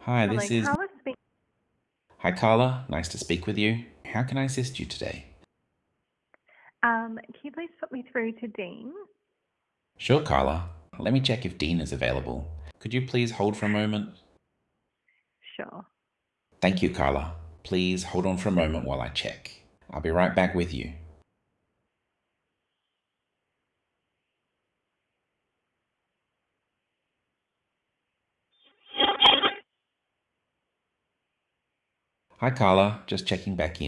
Hi, Hello, this is. Carla speaking. Hi, Carla. Nice to speak with you. How can I assist you today? Can you please put me through to Dean? Sure, Carla. Let me check if Dean is available. Could you please hold for a moment? Sure. Thank you, Carla. Please hold on for a moment while I check. I'll be right back with you. Hi, Carla. Just checking back in.